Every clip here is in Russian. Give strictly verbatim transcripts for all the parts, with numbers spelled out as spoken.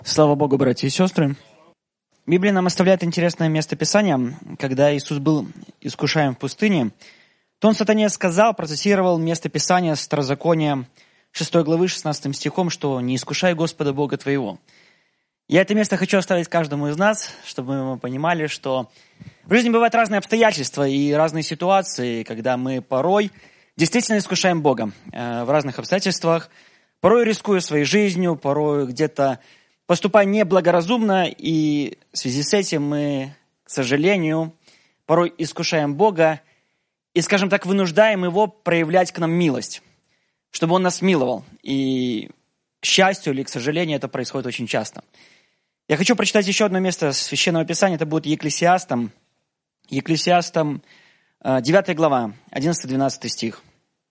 Слава Богу, братья и сестры. Библия нам оставляет интересное место Писания. Когда Иисус был искушаем в пустыне, то Он сатане сказал, процитировал место Писания с Второзакония шестой главы шестнадцатым стихом, что «Не искушай Господа Бога твоего». Я это место хочу оставить каждому из нас, чтобы мы понимали, что в жизни бывают разные обстоятельства и разные ситуации, когда мы порой действительно искушаем Бога в разных обстоятельствах, порой рискуя своей жизнью, порой где-то поступая неблагоразумно, и в связи с этим мы, к сожалению, порой искушаем Бога и, скажем так, вынуждаем Его проявлять к нам милость, чтобы Он нас миловал. И, к счастью или к сожалению, это происходит очень часто. Я хочу прочитать еще одно место Священного Писания, это будет Екклесиастам, Екклесиастам девятая глава, одиннадцатый-двенадцатый стих.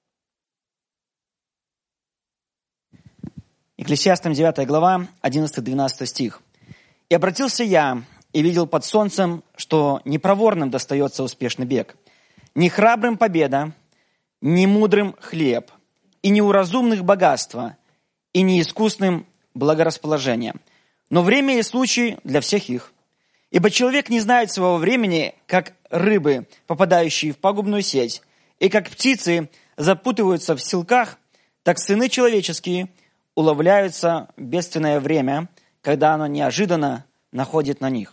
Екклесиастам девятая глава, одиннадцатый-двенадцатый стих. «И обратился я, и видел под солнцем, что не проворным достается успешный бег, не храбрым победа, не мудрым хлеб, и не у разумных богатство, и не искусным благорасположение. Но время и случай для всех их. Ибо человек не знает своего времени, как рыбы, попадающие в пагубную сеть, и как птицы запутываются в силках, так сыны человеческие уловляются в бедственное время, когда оно неожиданно находит на них».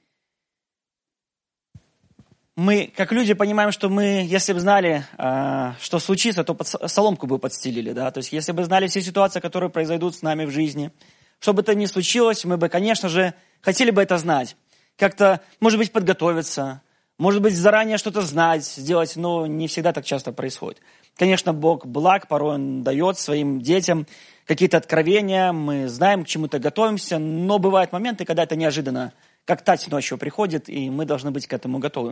Мы, как люди, понимаем, что мы, если бы знали, что случится, то под соломку бы подстелили. Да? То есть, если бы знали все ситуации, которые произойдут с нами в жизни, что бы это ни случилось, мы бы, конечно же, хотели бы это знать. Как-то, может быть, подготовиться, может быть, заранее что-то знать, сделать, но не всегда так часто происходит. Конечно, Бог благ, порой Он дает своим детям какие-то откровения, мы знаем, к чему-то готовимся, но бывают моменты, когда это неожиданно, как тать ночью приходит, и мы должны быть к этому готовы.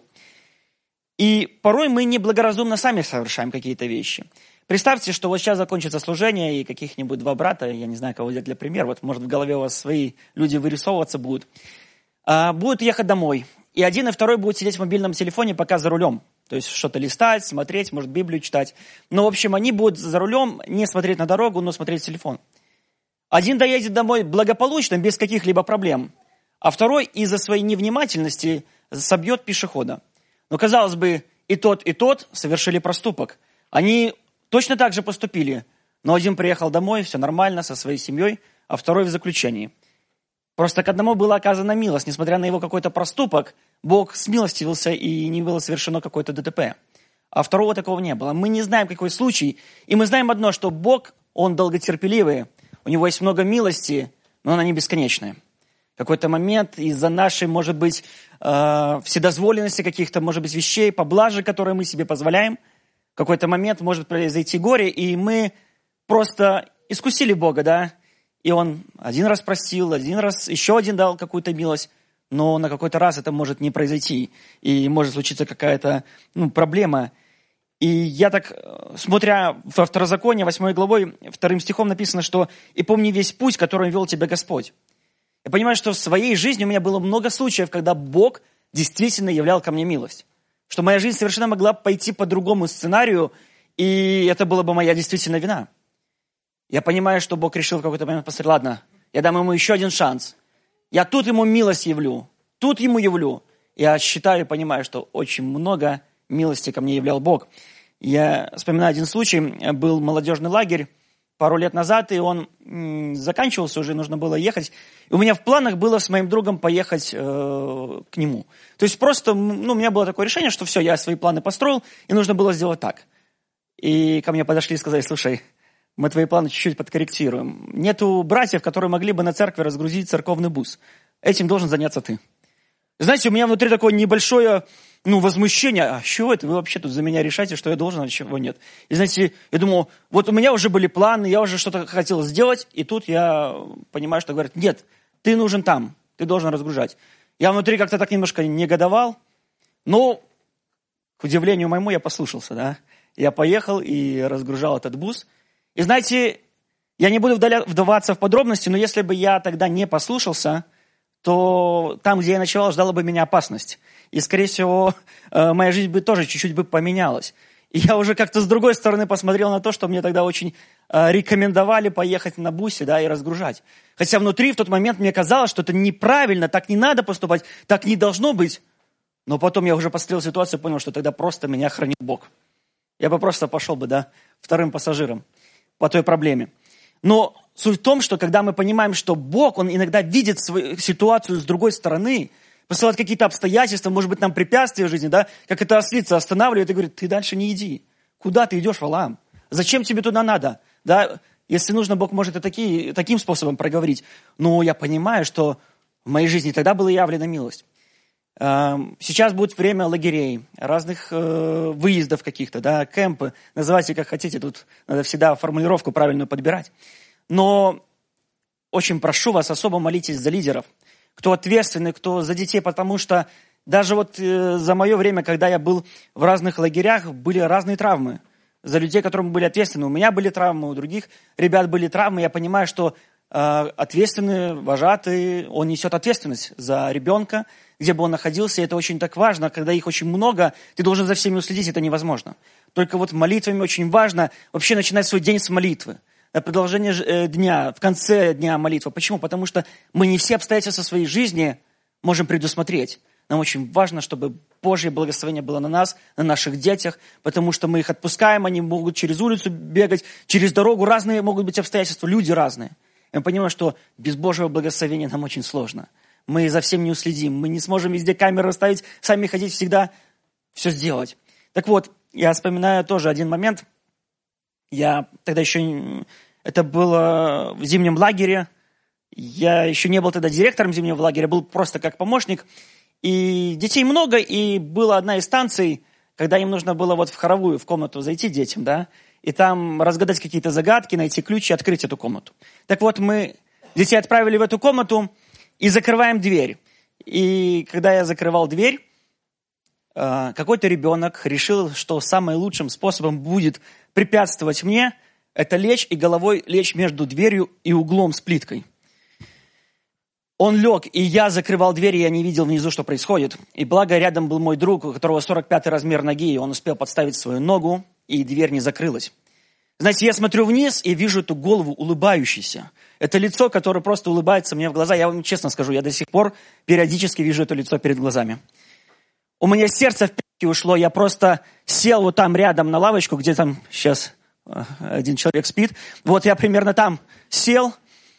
И порой мы неблагоразумно сами совершаем какие-то вещи. Представьте, что вот сейчас закончится служение, и каких-нибудь два брата, я не знаю, кого взять для примера, вот может в голове у вас свои люди вырисовываться будут, будут ехать домой, и один и второй будут сидеть в мобильном телефоне пока за рулем. То есть что-то листать, смотреть, может, Библию читать. Но, в общем, они будут за рулем не смотреть на дорогу, но смотреть в телефон. Один доедет домой благополучно, без каких-либо проблем, а второй из-за своей невнимательности собьет пешехода. Но, казалось бы, и тот, и тот совершили проступок. Они точно так же поступили, но один приехал домой, все нормально, со своей семьей, а второй в заключении. Просто к одному была оказана милость, несмотря на его какой-то проступок, Бог смилостивился, и не было совершено какое-то ДТП. А второго такого не было. Мы не знаем, какой случай, и мы знаем одно, что Бог, Он долготерпеливый, у Него есть много милости, но она не бесконечная. В какой-то момент из-за нашей, может быть, вседозволенности каких-то, может быть, вещей, поблажек, которые мы себе позволяем, в какой-то момент может произойти горе, и мы просто искусили Бога, да, и Он один раз простил, один раз еще один дал какую-то милость, но на какой-то раз это может не произойти, и может случиться какая-то ну, проблема. И я так, смотря во Второзаконие, восьмой главой, вторым стихом написано, что «И помни весь путь, которым вел тебя Господь». Я понимаю, что в своей жизни у меня было много случаев, когда Бог действительно являл ко мне милость. Что моя жизнь совершенно могла пойти по другому сценарию, и это была бы моя действительно вина. Я понимаю, что Бог решил в какой-то момент посмотреть, ладно, я дам ему еще один шанс. Я тут ему милость явлю, тут ему явлю. Я считаю и понимаю, что очень много милости ко мне являл Бог. Я вспоминаю один случай, был молодежный лагерь пару лет назад, и он м, заканчивался, уже нужно было ехать. И у меня в планах было с моим другом поехать э, к нему. То есть просто, ну, у меня было такое решение, что все, я свои планы построил, и нужно было сделать так. И ко мне подошли и сказали, слушай, мы твои планы чуть-чуть подкорректируем. Нету братьев, которые могли бы на церкви разгрузить церковный бус. Этим должен заняться ты. Знаете, у меня внутри такое небольшое ну, возмущение. А чего это? Вы вообще тут за меня решаете, что я должен, а чего нет? И знаете, я думал, вот у меня уже были планы, я уже что-то хотел сделать, и тут я понимаю, что говорят, нет, ты нужен там, ты должен разгружать. Я внутри как-то так немножко негодовал, но, к удивлению моему, я послушался, да. Я поехал и разгружал этот бус. И знаете, я не буду вдаваться в подробности, но если бы я тогда не послушался, то там, где я ночевал, ждала бы меня опасность. И, скорее всего, моя жизнь бы тоже чуть-чуть бы поменялась. И я уже как-то с другой стороны посмотрел на то, что мне тогда очень э, рекомендовали поехать на бусе, да, и разгружать. Хотя внутри в тот момент мне казалось, что это неправильно, так не надо поступать, так не должно быть. Но потом я уже посмотрел ситуацию и понял, что тогда просто меня хранит Бог. Я бы просто пошел бы, да, вторым пассажиром по той проблеме. Но суть в том, что когда мы понимаем, что Бог, Он иногда видит свою ситуацию с другой стороны, посылает какие-то обстоятельства, может быть, нам препятствия в жизни, да, как эта ослица останавливает и говорит, ты дальше не иди. Куда ты идешь, Валаам? Зачем тебе туда надо? Да, если нужно, Бог может и такие, таким способом проговорить. Но я понимаю, что в моей жизни тогда была явлена милость. Сейчас будет время лагерей, разных э, выездов каких-то, да, кемпы, называйте как хотите, тут надо всегда формулировку правильную подбирать. Но очень прошу вас, особо молитесь за лидеров, кто ответственный, кто за детей, потому что даже вот э, за мое время, когда я был в разных лагерях, были разные травмы. За людей, которым были ответственны, у меня были травмы, у других ребят были травмы, я понимаю, что э, ответственный, вожатый, он несет ответственность за ребенка, где бы он находился, и это очень так важно, когда их очень много, ты должен за всеми уследить, это невозможно. Только вот молитвами очень важно вообще начинать свой день с молитвы. На продолжение дня, в конце дня молитва. Почему? Потому что мы не все обстоятельства своей жизни можем предусмотреть. Нам очень важно, чтобы Божье благословение было на нас, на наших детях, потому что мы их отпускаем, они могут через улицу бегать, через дорогу, разные могут быть обстоятельства, люди разные. И мы понимаем, что без Божьего благословения нам очень сложно. Мы за всем не уследим, мы не сможем везде камеры ставить, сами ходить всегда, все сделать. Так вот, я вспоминаю тоже один момент. Я тогда еще, это было в зимнем лагере, я еще не был тогда директором зимнего лагеря, был просто как помощник. И детей много, и была одна из станций, когда им нужно было вот в хоровую, в комнату зайти детям, да, и там разгадать какие-то загадки, найти ключ и открыть эту комнату. Так вот, мы детей отправили в эту комнату, и закрываем дверь. И когда я закрывал дверь, какой-то ребенок решил, что самым лучшим способом будет препятствовать мне, это лечь и головой лечь между дверью и углом с плиткой. Он лег, и я закрывал дверь, и я не видел внизу, что происходит. И благо рядом был мой друг, у которого сорок пятый размер ноги, и он успел подставить свою ногу, и дверь не закрылась. Знаете, я смотрю вниз и вижу эту голову улыбающейся. Это лицо, которое просто улыбается мне в глаза. Я вам честно скажу, я до сих пор периодически вижу это лицо перед глазами. У меня сердце в пятки ушло. Я просто сел вот там рядом на лавочку, где там сейчас один человек спит. Вот я примерно там сел.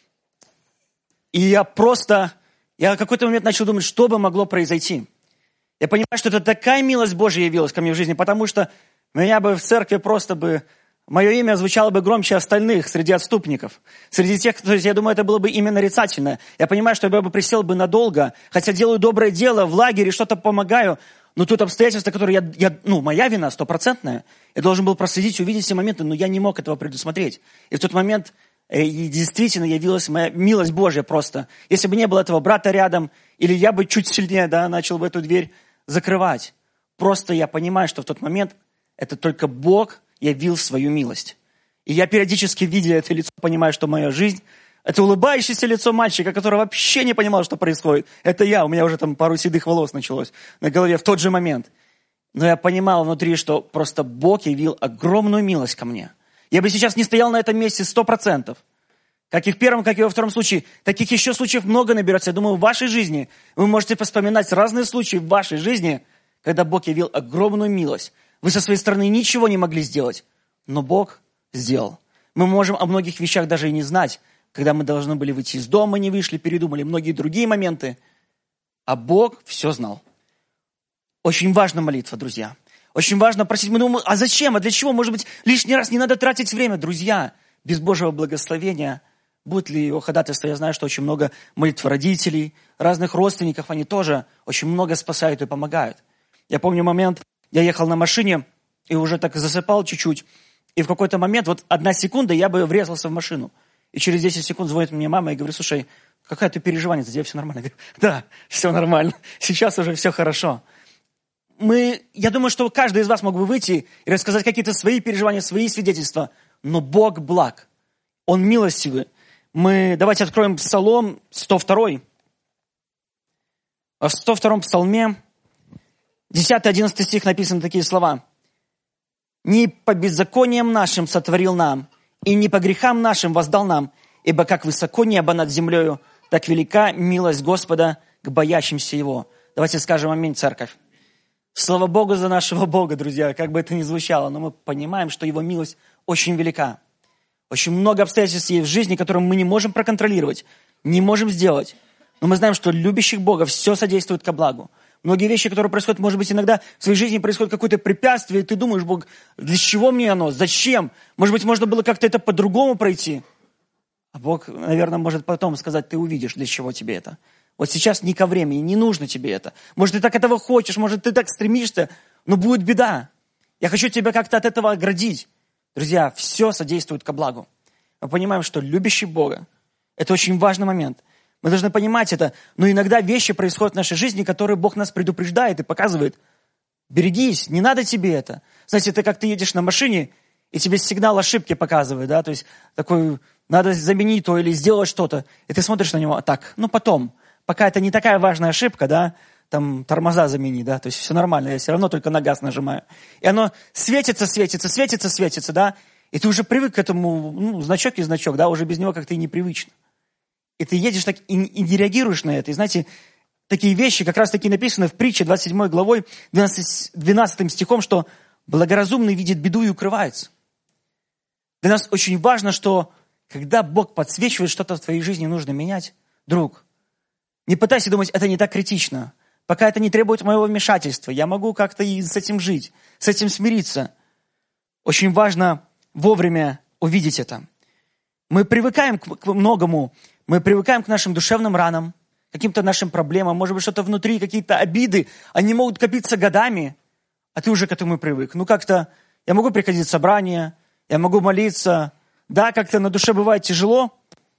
И я просто... Я в какой-то момент начал думать, что бы могло произойти. Я понимаю, что это такая милость Божья явилась ко мне в жизни, потому что меня бы в церкви просто бы... Мое имя звучало бы громче остальных среди отступников. Среди тех, то есть я думаю, это было бы имя нарицательное. Я понимаю, что я бы присел бы надолго, хотя делаю доброе дело, в лагере что-то помогаю, но тут обстоятельства, которые я, я ну, моя вина стопроцентная. Я должен был проследить, увидеть все моменты, но я не мог этого предусмотреть. И в тот момент э, действительно явилась моя милость Божья просто. Если бы не было этого брата рядом, или я бы чуть сильнее, да, начал бы эту дверь закрывать. Просто я понимаю, что в тот момент это только Бог явил свою милость. И я периодически, видя это лицо, понимаю, что моя жизнь, это улыбающееся лицо мальчика, который вообще не понимал, что происходит. Это я, у меня уже там пару седых волос началось на голове в тот же момент. Но я понимал внутри, что просто Бог явил огромную милость ко мне. Я бы сейчас не стоял на этом месте сто процентов. Как и в первом, как и во втором случае. Таких еще случаев много наберется. Я думаю, в вашей жизни вы можете вспоминать разные случаи в вашей жизни, когда Бог явил огромную милость. Вы со своей стороны ничего не могли сделать, но Бог сделал. Мы можем о многих вещах даже и не знать, когда мы должны были выйти из дома, не вышли, передумали, многие другие моменты. А Бог все знал. Очень важна молитва, друзья. Очень важно просить. Мы думаем, а зачем, а для чего? Может быть, лишний раз не надо тратить время. Друзья, без Божьего благословения, будет ли его ходатайство, я знаю, что очень много молитв родителей, разных родственников, они тоже очень много спасают и помогают. Я помню момент, я ехал на машине и уже так засыпал чуть-чуть. И в какой-то момент, вот одна секунда, я бы врезался в машину. И через десять секунд звонит мне мама и говорит, слушай, какая ты переживание, за тебя все нормально? Я говорю, да, все нормально, сейчас уже все хорошо. Мы, я думаю, что каждый из вас мог бы выйти и рассказать какие-то свои переживания, свои свидетельства. Но Бог благ, Он милостивый. Мы, давайте откроем Псалом сто второй. В сто втором псалме, десятый-одиннадцатый стих написаны такие слова. не по беззакониям нашим сотворил нам, и не по грехам нашим воздал нам, ибо как высоко небо над землею, так велика милость Господа к боящимся Его». Давайте скажем аминь, церковь. Слава Богу за нашего Бога, друзья, как бы это ни звучало, но мы понимаем, что Его милость очень велика. Очень много обстоятельств есть в жизни, которые мы не можем проконтролировать, не можем сделать. Но мы знаем, что любящих Бога все содействует ко благу. Многие вещи, которые происходят, может быть, иногда в своей жизни происходит какое-то препятствие, и ты думаешь: Бог, для чего мне оно? Зачем? Может быть, можно было как-то это по-другому пройти? А Бог, наверное, может потом сказать: ты увидишь, для чего тебе это. Вот сейчас не ко времени, не нужно тебе это. Может, ты так этого хочешь, может, ты так стремишься, но будет беда. Я хочу тебя как-то от этого оградить. Друзья, все содействует ко благу. Мы понимаем, что любящий Бога – это очень важный момент. Мы должны понимать это, но иногда вещи происходят в нашей жизни, которые Бог нас предупреждает и показывает. Берегись, не надо тебе это. Знаете, это как ты едешь на машине, и тебе сигнал ошибки показывает, да, то есть такой, надо заменить то или сделать что-то, и ты смотришь на него, так, ну потом, пока это не такая важная ошибка, да, там тормоза замени, да, то есть все нормально, я все равно только на газ нажимаю. И оно светится, светится, светится, светится, да, и ты уже привык к этому, ну, значок и значок, да, уже без него как-то и непривычно. И ты едешь так и, и не реагируешь на это. И знаете, такие вещи как раз таки написаны в притче двадцать седьмой главой, двенадцатым стихом, что благоразумный видит беду и укрывается. Для нас очень важно, что когда Бог подсвечивает что-то в твоей жизни, нужно менять, друг, не пытайся думать, это не так критично. Пока это не требует моего вмешательства, я могу как-то и с этим жить, с этим смириться. Очень важно вовремя увидеть это. Мы привыкаем к, к многому, мы привыкаем к нашим душевным ранам, каким-то нашим проблемам, может быть, что-то внутри, какие-то обиды, они могут копиться годами, а ты уже к этому привык. Ну, как-то я могу приходить в собрание, я могу молиться, да, как-то на душе бывает тяжело,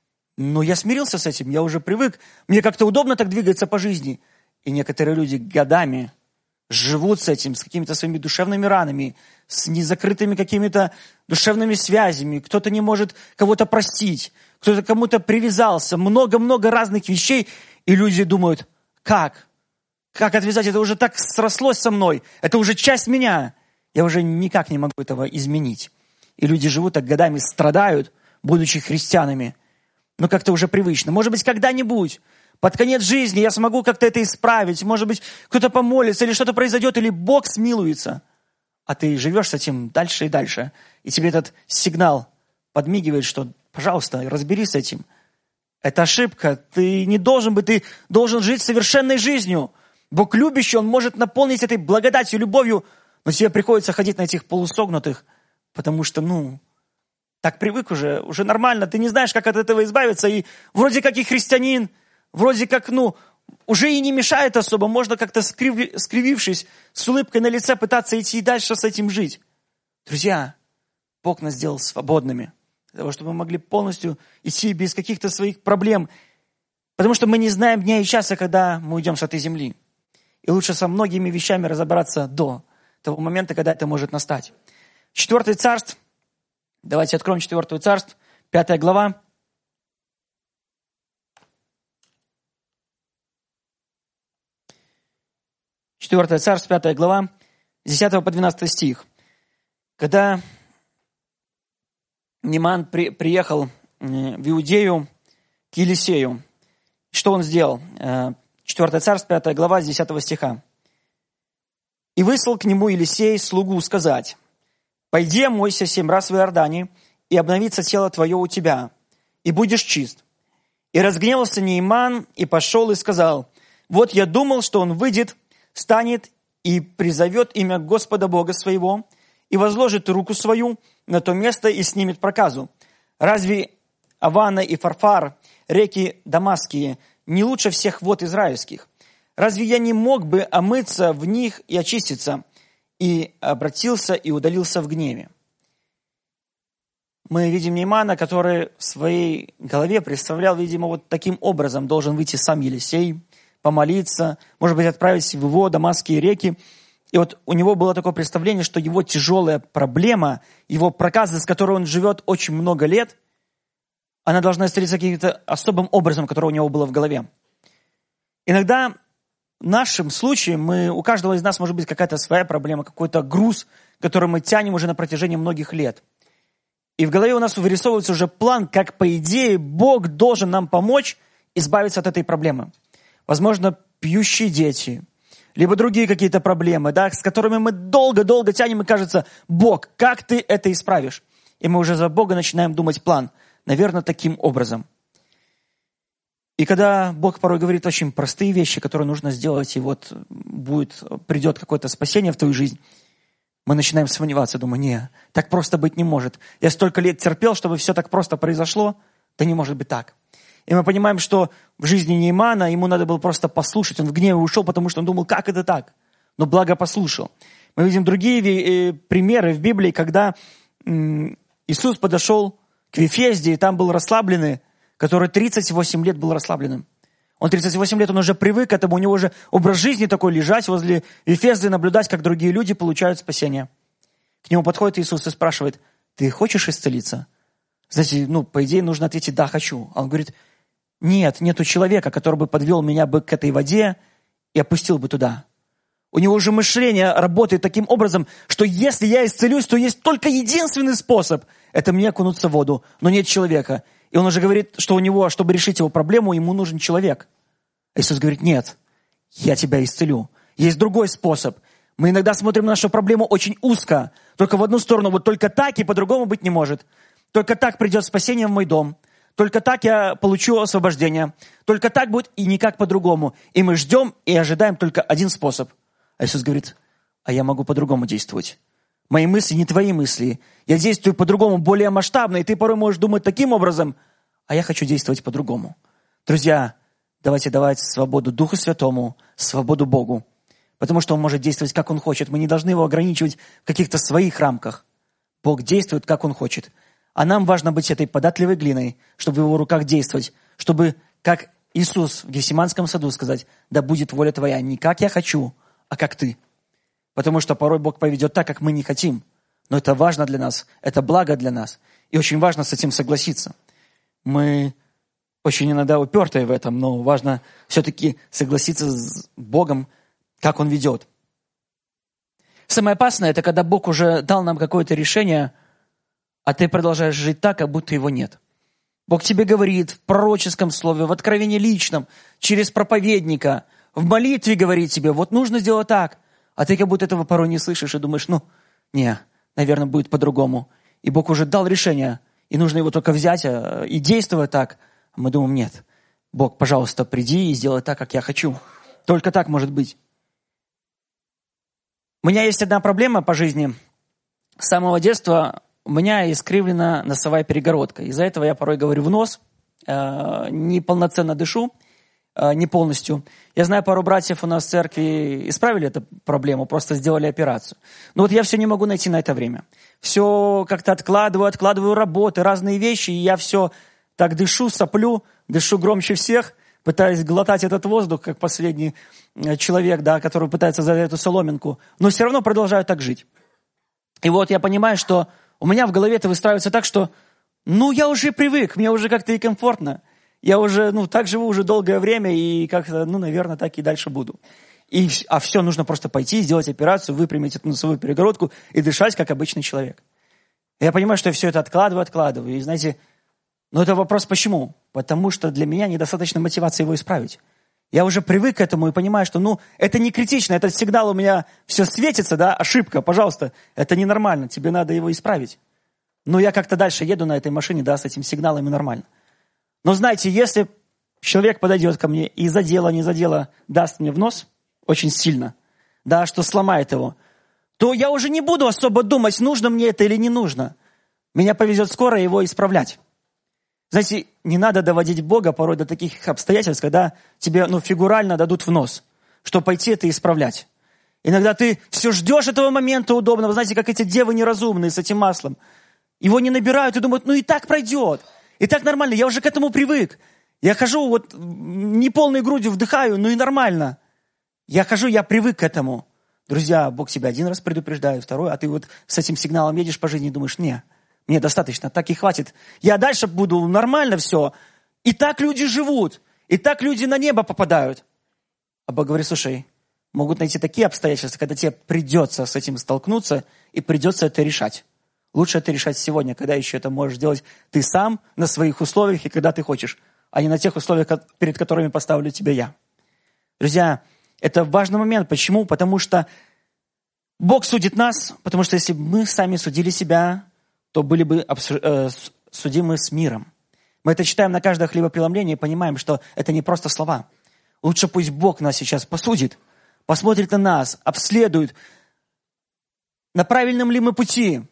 но я смирился с этим, я уже привык, мне как-то удобно так двигаться по жизни. И некоторые люди годами живут с этим, с какими-то своими душевными ранами, с незакрытыми какими-то душевными связями. Кто-то не может кого-то простить, кто-то кому-то привязался. Много-много разных вещей. И люди думают: как? Как отвязать? Это уже так срослось со мной. Это уже часть меня. Я уже никак не могу этого изменить. И люди живут так годами, страдают, будучи христианами. Но как-то уже привычно. Может быть, когда-нибудь, под конец жизни я смогу как-то это исправить. Может быть, кто-то помолится, или что-то произойдет, или Бог смилуется. А ты живешь с этим дальше и дальше. И тебе этот сигнал подмигивает, что, пожалуйста, разберись с этим. Это ошибка. Ты не должен быть, ты должен жить совершенной жизнью. Бог любящий, Он может наполнить этой благодатью, любовью, но тебе приходится ходить на этих полусогнутых, потому что, ну, так привык уже, уже нормально, ты не знаешь, как от этого избавиться, и вроде как и христианин, вроде как, ну, уже и не мешает особо, можно как-то скрив... скривившись, с улыбкой на лице пытаться идти и дальше с этим жить. Друзья, Бог нас сделал свободными, для того, чтобы мы могли полностью идти без каких-то своих проблем, потому что мы не знаем дня и часа, когда мы уйдем с этой земли. И лучше со многими вещами разобраться до того момента, когда это может настать. Четвертое царство. Давайте откроем Четвертое царство, пятая глава. Четвертое царство, пятая глава, с десятого по двенадцатый стих. Когда Нааман при, приехал в Иудею к Елисею, что он сделал? Четвертое царство, пятая глава, с десятого стиха. «И выслал к нему Елисей слугу сказать: пойди, омойся семь раз в Иордане, и обновится тело твое у тебя, и будешь чист. И разгневался Нааман, и пошел, и сказал: вот я думал, что он выйдет, станет и призовет имя Господа Бога своего, и возложит руку свою на то место и снимет проказу. Разве Авана и Фарфар, реки Дамасские, не лучше всех вод израильских? Разве я не мог бы омыться в них и очиститься?» И обратился и удалился в гневе. Мы видим Наамана, который в своей голове представлял, видимо, вот таким образом должен выйти сам Елисей, помолиться, может быть, отправить в его дамасские реки. И вот у него было такое представление, что его тяжелая проблема, его проказа, с которой он живет очень много лет, она должна исцелиться каким-то особым образом, который у него было в голове. Иногда в нашем случае мы, у каждого из нас может быть какая-то своя проблема, какой-то груз, который мы тянем уже на протяжении многих лет. И в голове у нас вырисовывается уже план, как, по идее, Бог должен нам помочь избавиться от этой проблемы. Возможно, пьющие дети, либо другие какие-то проблемы, да, с которыми мы долго-долго тянем, и кажется, Бог, как ты это исправишь? И мы уже за Бога начинаем думать план. Наверное, таким образом. И когда Бог порой говорит очень простые вещи, которые нужно сделать, и вот будет, придет какое-то спасение в твою жизнь, мы начинаем сомневаться, думаю, не, так просто быть не может. Я столько лет терпел, чтобы все так просто произошло, да не может быть так. И мы понимаем, что в жизни Неймана ему надо было просто послушать. Он в гневе ушел, потому что он думал, как это так? Но благо послушал. Мы видим другие примеры в Библии, когда Иисус подошел к Вифезде, и там был расслабленный, который тридцать восемь лет был расслабленным. Он тридцать восемь лет, он уже привык к этому, у него уже образ жизни такой, лежать возле Вифезды и наблюдать, как другие люди получают спасение. К нему подходит Иисус и спрашивает, ты хочешь исцелиться? Знаете, ну, по идее, нужно ответить, да, хочу. А он говорит, нет, нету человека, который бы подвел меня бы к этой воде и опустил бы туда. У него уже мышление работает таким образом, что если я исцелюсь, то есть только единственный способ – это мне окунуться в воду, но нет человека. И он уже говорит, что у него, чтобы решить его проблему, ему нужен человек. А Иисус говорит, нет, я тебя исцелю. Есть другой способ. Мы иногда смотрим на нашу проблему очень узко, только в одну сторону, вот только так и по-другому быть не может. Только так придет спасение в мой дом. Только так я получу освобождение. Только так будет и никак по-другому. И мы ждем и ожидаем только один способ. А Иисус говорит, а я могу по-другому действовать. Мои мысли не твои мысли. Я действую по-другому, более масштабно, и ты порой можешь думать таким образом, а я хочу действовать по-другому. Друзья, давайте давать свободу Духу Святому, свободу Богу. Потому что Он может действовать, как Он хочет. Мы не должны Его ограничивать в каких-то своих рамках. Бог действует, как Он хочет. А нам важно быть этой податливой глиной, чтобы в Его руках действовать, чтобы, как Иисус в Гефсиманском саду сказать, да будет воля Твоя, не как я хочу, а как Ты. Потому что порой Бог поведет так, как мы не хотим. Но это важно для нас, это благо для нас. И очень важно с этим согласиться. Мы очень иногда упертые в этом, но важно все-таки согласиться с Богом, как Он ведет. Самое опасное, это когда Бог уже дал нам какое-то решение, а ты продолжаешь жить так, как будто его нет. Бог тебе говорит в пророческом слове, в откровении личном, через проповедника, в молитве говорит тебе, вот нужно сделать так, а ты как будто этого порой не слышишь и думаешь, ну, не, наверное, будет по-другому. И Бог уже дал решение, и нужно его только взять и действовать так. А мы думаем, нет, Бог, пожалуйста, приди и сделай так, как я хочу. Только так может быть. У меня есть одна проблема по жизни. С самого детства у меня искривлена носовая перегородка. Из-за этого я порой говорю в нос, э, неполноценно дышу, э, не полностью. Я знаю, пару братьев у нас в церкви исправили эту проблему, просто сделали операцию. Но вот я все не могу найти на это время. Все как-то откладываю, откладываю работы, разные вещи, и я все так дышу, соплю, дышу громче всех, пытаюсь глотать этот воздух, как последний человек, да, который пытается за эту соломинку, но все равно продолжаю так жить. И вот я понимаю, что у меня в голове это выстраивается так, что, ну, я уже привык, мне уже как-то и комфортно. Я уже, ну, так живу уже долгое время, и как-то, ну, наверное, так и дальше буду. И, а все, нужно просто пойти, сделать операцию, выпрямить эту носовую перегородку и дышать, как обычный человек. И я понимаю, что я все это откладываю, откладываю. И, знаете, ну, это вопрос почему? Потому что для меня недостаточно мотивации его исправить. Я уже привык к этому и понимаю, что, ну, это не критично, этот сигнал у меня все светится, да, ошибка, пожалуйста, это ненормально, тебе надо его исправить. Но я как-то дальше еду на этой машине, да, с этим сигналом и нормально. Но знаете, если человек подойдет ко мне и за дело, не за дело даст мне в нос очень сильно, да, что сломает его, то я уже не буду особо думать, нужно мне это или не нужно. Меня повезет скоро его исправлять. Знаете, не надо доводить Бога порой до таких обстоятельств, когда тебе, ну, фигурально дадут в нос, чтобы пойти это исправлять. Иногда ты все ждешь этого момента удобного, знаете, как эти девы неразумные с этим маслом. Его не набирают и думают, ну и так пройдет, и так нормально, я уже к этому привык. Я хожу, вот, не полной грудью вдыхаю, ну и нормально. Я хожу, я привык к этому. Друзья, Бог тебя один раз предупреждает, второй, а ты вот с этим сигналом едешь по жизни и думаешь, не, мне достаточно, так и хватит. Я дальше буду нормально все. И так люди живут. И так люди на небо попадают. А Бог говорит, слушай, могут найти такие обстоятельства, когда тебе придется с этим столкнуться и придется это решать. Лучше это решать сегодня, когда еще это можешь делать ты сам на своих условиях и когда ты хочешь, а не на тех условиях, перед которыми поставлю тебя я. Друзья, это важный момент. Почему? Потому что Бог судит нас, потому что если бы мы сами судили себя, то были бы судимы с миром. Мы это читаем на каждое хлебопреломление и понимаем, что это не просто слова. Лучше пусть Бог нас сейчас посудит, посмотрит на нас, обследует, на правильном ли мы пути.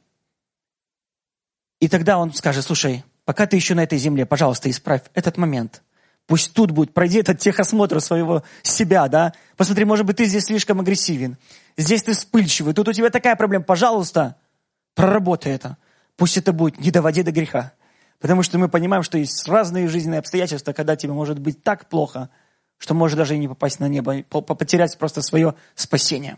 И тогда Он скажет, слушай, пока ты еще на этой земле, пожалуйста, исправь этот момент. Пусть тут будет, пройди этот техосмотр своего себя, да. Посмотри, может быть, ты здесь слишком агрессивен. Здесь ты вспыльчивый, тут у тебя такая проблема. Пожалуйста, проработай это. Пусть это будет не доводи до греха. Потому что мы понимаем, что есть разные жизненные обстоятельства, когда тебе может быть так плохо, что можешь даже и не попасть на небо, потерять просто свое спасение.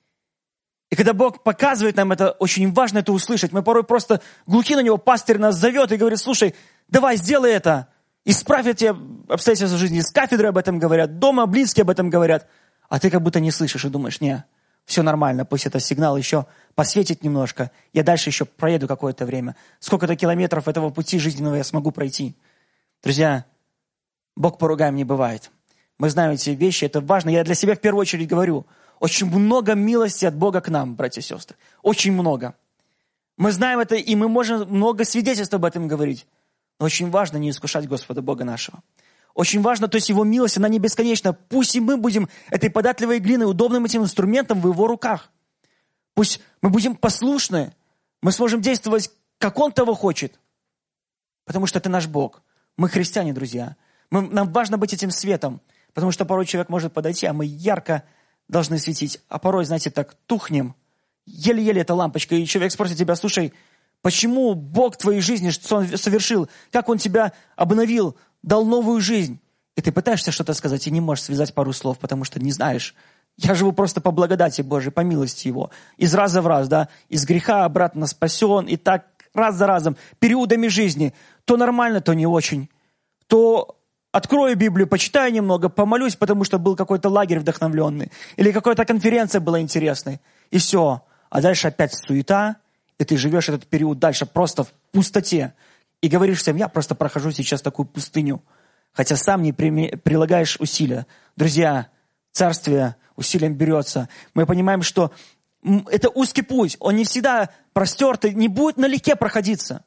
И когда Бог показывает нам это, очень важно это услышать. Мы порой просто глухи на Него, пастырь нас зовет и говорит, слушай, давай, сделай это. Исправь эти обстоятельства жизни. С кафедры об этом говорят, дома близкие об этом говорят. А ты как будто не слышишь и думаешь, не, все нормально, пусть это сигнал еще посветит немножко. Я дальше еще проеду какое-то время. Сколько-то километров этого пути жизненного я смогу пройти. Друзья, Бог поругаем не бывает. Мы знаем эти вещи, это важно. Я для себя в первую очередь говорю. Очень много милости от Бога к нам, братья и сестры. Очень много. Мы знаем это, и мы можем много свидетельств об этом говорить. Но очень важно не искушать Господа Бога нашего. Очень важно, то есть Его милость, она не бесконечна. Пусть и мы будем этой податливой глиной, удобным этим инструментом в Его руках. Пусть мы будем послушны, мы сможем действовать, как Он того хочет. Потому что это наш Бог. Мы христиане, друзья. Мы, нам важно быть этим светом. Потому что порой человек может подойти, а мы ярко должны светить. А порой, знаете, так тухнем. Еле-еле эта лампочка. И человек спросит тебя, слушай, почему Бог в твоей жизни, что Он совершил? Как Он тебя обновил, дал новую жизнь? И ты пытаешься что-то сказать, и не можешь связать пару слов, потому что не знаешь. Я живу просто по благодати Божией, по милости Его. Из раза в раз, да, из греха обратно спасен. И так раз за разом, периодами жизни. То нормально, то не очень. То открою Библию, почитаю немного, помолюсь, потому что был какой-то лагерь вдохновленный. Или какая-то конференция была интересной. И все. А дальше опять суета. И ты живешь этот период дальше просто в пустоте. И говоришь всем, я просто прохожу сейчас такую пустыню. Хотя сам не при, прилагаешь усилия. Друзья, царствие усилием берется. Мы понимаем, что это узкий путь. Он не всегда простертый, не будет налегке проходиться.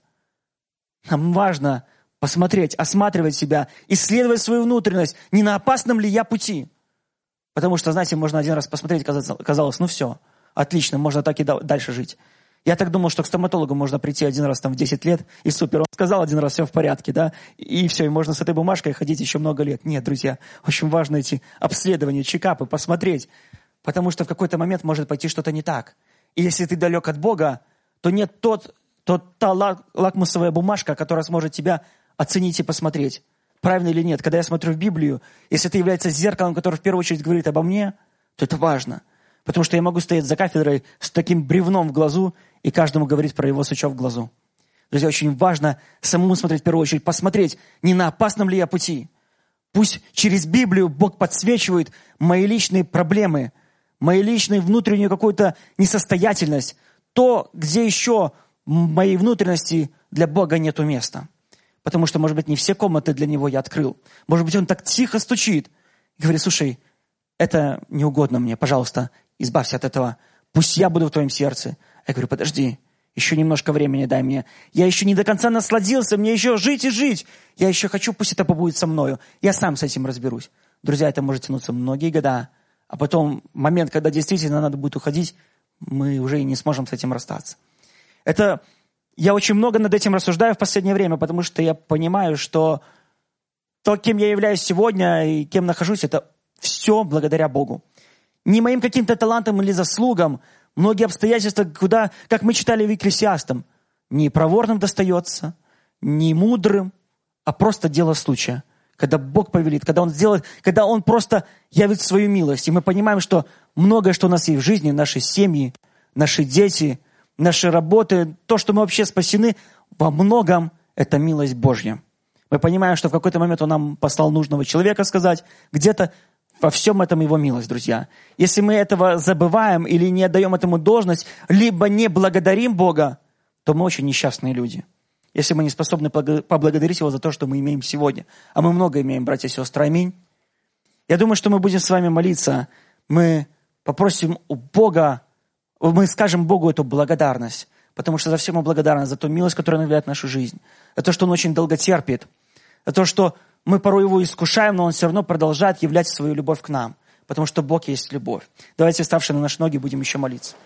Нам важно посмотреть, осматривать себя, исследовать свою внутренность, не на опасном ли я пути. Потому что, знаете, можно один раз посмотреть, казалось, ну все, отлично, можно так и дальше жить. Я так думал, что к стоматологу можно прийти один раз там в десять лет, и супер, он сказал один раз, все в порядке, да, и все, и можно с этой бумажкой ходить еще много лет. Нет, друзья, очень важно эти обследования, чекапы, посмотреть, потому что в какой-то момент может пойти что-то не так. И если ты далек от Бога, то нет тот, тот, та лакмусовая бумажка, которая сможет тебя оценить и посмотреть, правильно или нет. Когда я смотрю в Библию, если это является зеркалом, которое в первую очередь говорит обо мне, то это важно. Потому что я могу стоять за кафедрой с таким бревном в глазу и каждому говорить про его сучок в глазу. Друзья, очень важно самому смотреть в первую очередь, посмотреть, не на опасном ли я пути. Пусть через Библию Бог подсвечивает мои личные проблемы, мои личные внутреннюю какую-то несостоятельность, то, где еще в моей внутренности для Бога нету места. Потому что, может быть, не все комнаты для Него я открыл. Может быть, Он так тихо стучит и говорит, слушай, это не угодно мне, пожалуйста, избавься от этого. Пусть я буду в твоем сердце. Я говорю, подожди, еще немножко времени дай мне. Я еще не до конца насладился, мне еще жить и жить. Я еще хочу, пусть это побудет со мною. Я сам с этим разберусь. Друзья, это может тянуться многие года. А потом момент, когда действительно надо будет уходить, мы уже и не сможем с этим расстаться. Это... Я очень много над этим рассуждаю в последнее время, потому что я понимаю, что то, кем я являюсь сегодня и кем нахожусь, это все благодаря Богу. Не моим каким-то талантам или заслугам. Многие обстоятельства, куда, как мы читали в Екклесиастам, не проворным достается, не мудрым, а просто дело случая. Когда Бог повелит, когда Он сделает, когда Он просто явит свою милость. И мы понимаем, что многое, что у нас есть в жизни, наши семьи, наши дети, наши работы, то, что мы вообще спасены, во многом это милость Божья. Мы понимаем, что в какой-то момент Он нам послал нужного человека сказать, где-то во всем этом Его милость, друзья. Если мы этого забываем или не отдаем этому должность, либо не благодарим Бога, то мы очень несчастные люди. Если мы не способны поблагодарить Его за то, что мы имеем сегодня. А мы много имеем, братья и сестры. Аминь. Я думаю, что мы будем с вами молиться. Мы попросим у Бога, мы скажем Богу эту благодарность. Потому что за все мы благодарны, за ту милость, которая навевает нашу жизнь. За то, что Он очень долго терпит. За то, что мы порой Его искушаем, но Он все равно продолжает являть свою любовь к нам. Потому что Бог есть любовь. Давайте, вставшие на наши ноги, будем еще молиться.